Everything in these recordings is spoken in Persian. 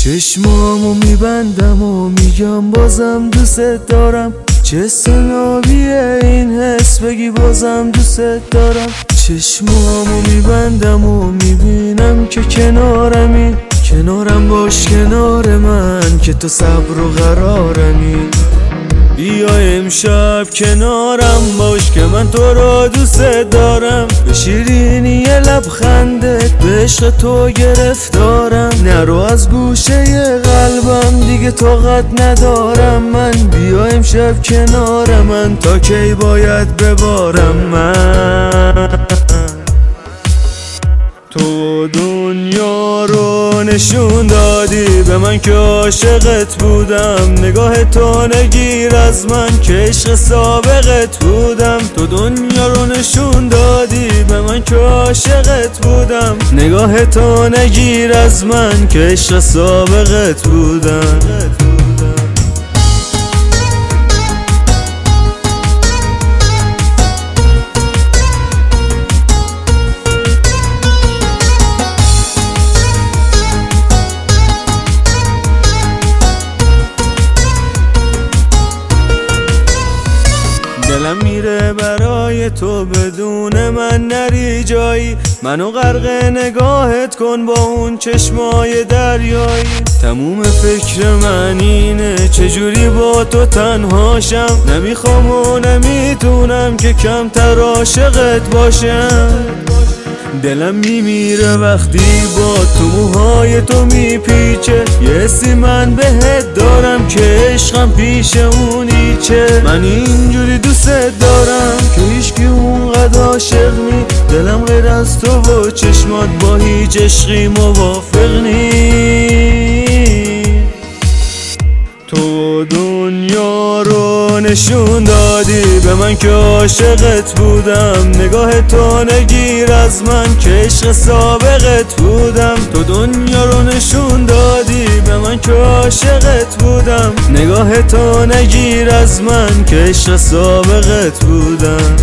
چشمامو میبندم و میگم بازم دوست دارم. چه سنابیه این حس بگی بازم دوست دارم. چشمامو میبندم و میبینم که کنارم باش کنار من که تو صبر و قرارمی. بیا امشب کنارم باش که من تو را دوست دارم. به شیرینی لبخندت به عشق تو گرفتارم. نرو از گوشه قلبم دیگه طاقت ندارم من. بیا امشب کنار من تا کی باید ببارم من. تو دنیا رو نشون دادی به من که عاشقت بودم. نگاه تو نگیر از من که عشق سابقت بودم. تو دنیا رو نشون دادی به من که عاشقت بودم. نگاه تو نگیر از من که عشق سابقت بودم. دلم میره برای تو بدون من نری جایی. منو غرق نگاهت کن با اون چشمای دریایی. تموم فکر من اینه چجوری با تو تنهاشم. نمیخوام و نمیتونم که کمتر عاشقت باشم. دلم میمیره وقتی با تو موهای تو میپیچه. یه حسی من بهت دارم که عشقم پیش اونی چه. من اینجوری دوست دارم که هیچکی اونقدر عاشق نی. دلم غیر از تو و چشمات با هیچ عشقی موافق نی. تو دنیا رو نشون دادی به من که عاشقت بودم. نگاه تو نگیر از من که عشق سابقت بودم. تو دنیا رو نشون دادی به من که عاشقت بودم. نگاه تو نگیر از من که عشق سابقت بودم.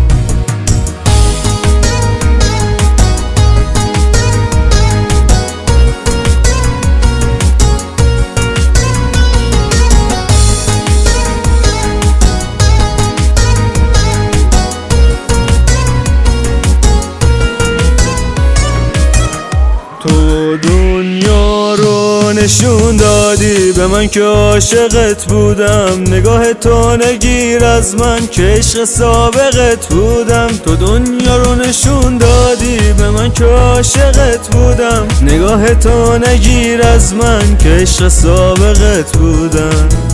تو دنیا رو نشون دادی به من که عاشقت بودم. نگاه تو نگیر از من که عشق سابقت بودم. تو دنیا رو نشون دادی به من که عاشقت بودم. نگاه تو نگیر از من که عشق سابقت بودم.